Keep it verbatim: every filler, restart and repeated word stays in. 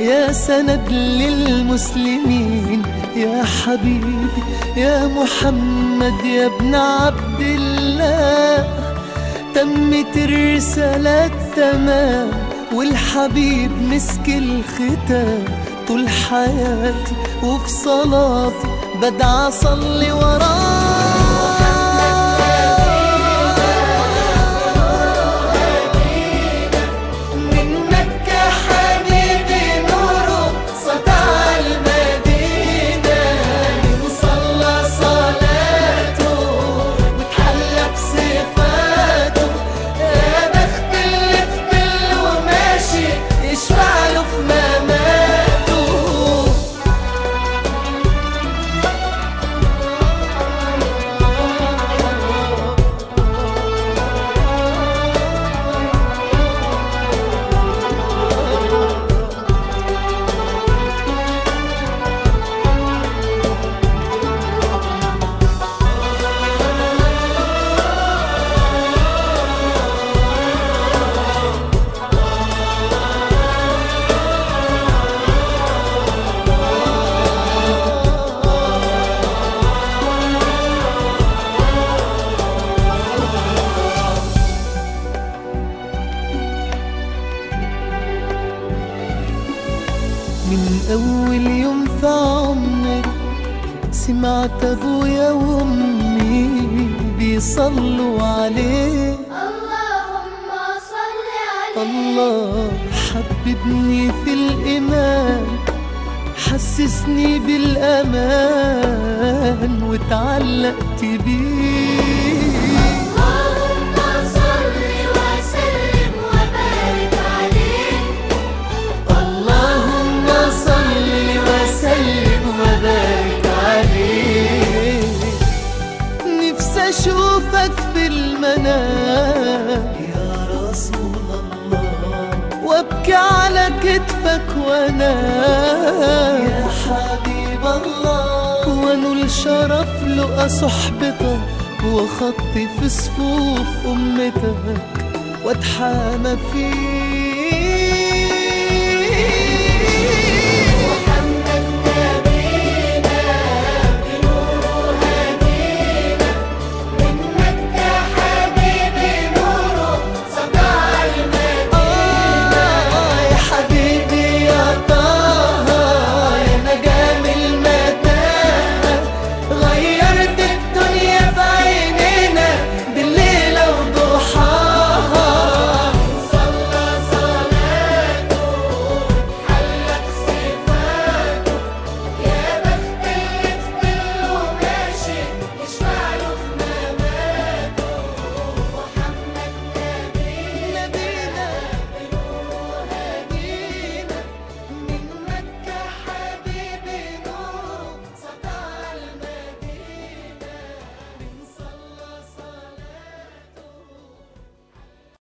يا سند للمسلمين، يا حبيبي يا محمد يا ابن عبد الله. تمت الرسالة تمام والحبيب مسك الختام، طول حياتي وفي صلاتي بدعى أصلي وراه. من أول يوم في عمري سمعت أبويا وأمي بيصلوا عليه، اللهم صل عليه. الله حببني في الإيمان، حسسني بالأمان واتعلقت بيه. اللهم صل وسلم وبارك عليه. اللهم صل وسلم وبارك عليه. نفسي أشوفك في المنام يا رسول الله، وابكي على كتفك وانام يا حبيب الله، وانول شرف لقى صحبتك وخطي في صفوف أمتك واتحامى فيك.